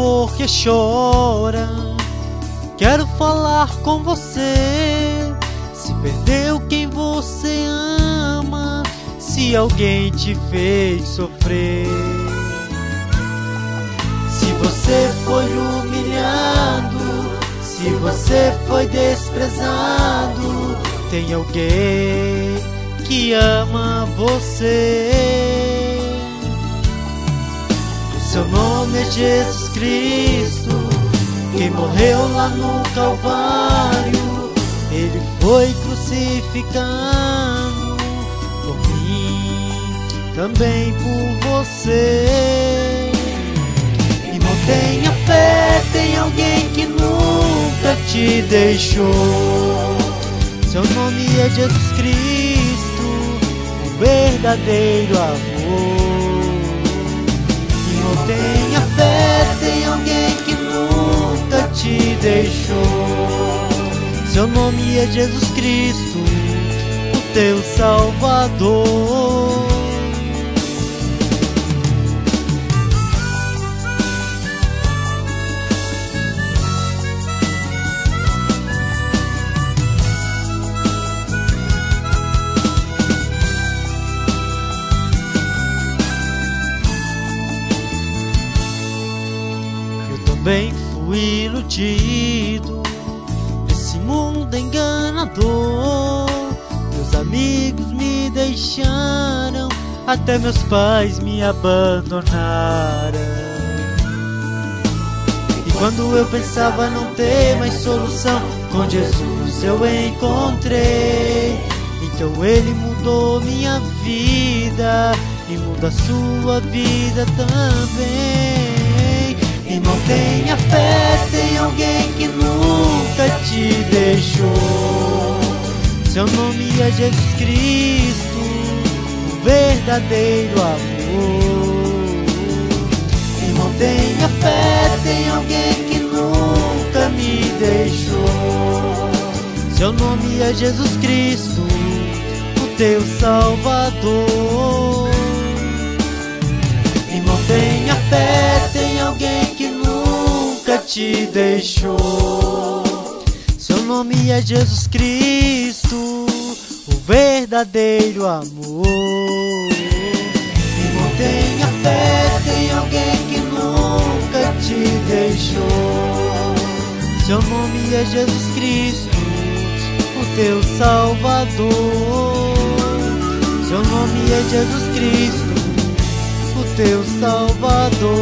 for que chora, quero falar com você. Se perdeu quem você ama, se alguém te fez sofrer, se você foi humilhado, se você foi desprezado, tem alguém que ama você. O seu nome é Jesus Cristo, quem morreu lá no Calvário. Ele foi crucificado por mim, também por você. Irmão, tenha fé, tem alguém que nunca te deixou. Seu nome é Jesus Cristo, o verdadeiro amor. Irmão, tenha fé, tem alguém que nunca te deixou. Seu nome é Jesus Cristo, o teu Salvador. Eu também fui iludido nesse mundo enganador. Meus amigos me deixaram, até meus pais me abandonaram. E quando eu pensava não ter mais solução, com Jesus eu encontrei. Então Ele mudou minha vida e muda a sua vida também. Irmão, tenha fé, tem alguém que nunca te deixou. Seu nome é Jesus Cristo, o verdadeiro amor. Irmão, tenha fé, tem alguém que nunca me deixou. Seu nome é Jesus Cristo, o teu Salvador. Irmão, tenha fé, tem alguém que nunca te deixou. Seu nome é Jesus Cristo, o verdadeiro amor. Irmão, tenha fé, tem alguém que nunca te deixou. Seu nome é Jesus Cristo, o teu Salvador. Seu nome é Jesus Cristo, o teu Salvador.